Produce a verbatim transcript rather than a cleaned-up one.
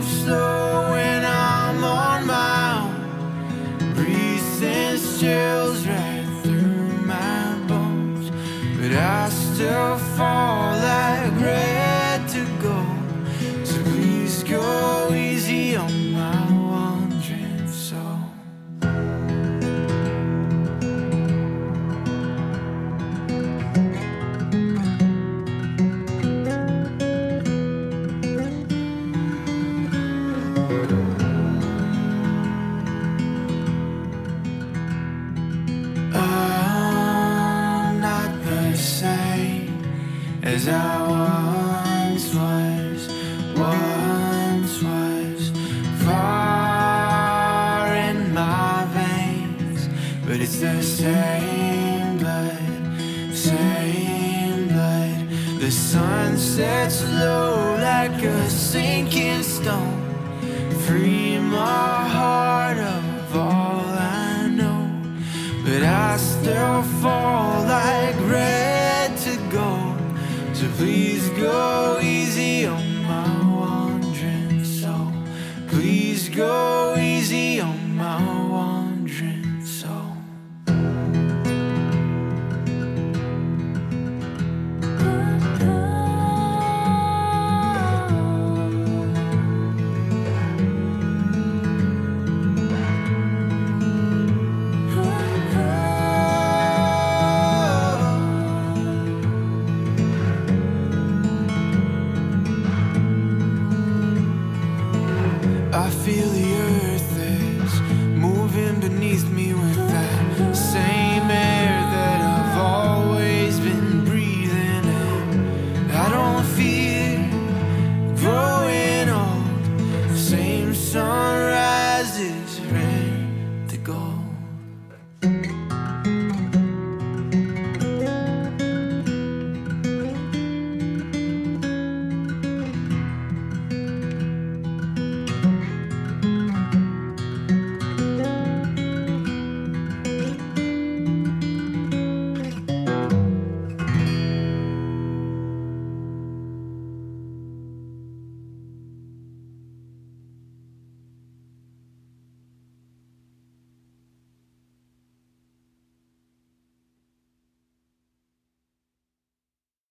move slow when I'm on my own. Breathe sends chills right through my bones, but I still fall like red to go. So please go easy on my wandering soul. I'm not the same as I once was, once was. Fire in my veins, but it's the same blood, same blood. The sun sets low like a sinking stone. Free my heart of all I know, but I still fall like red to gold. So please go easy on my wandering soul. Please go easy on my wandering soul. I feel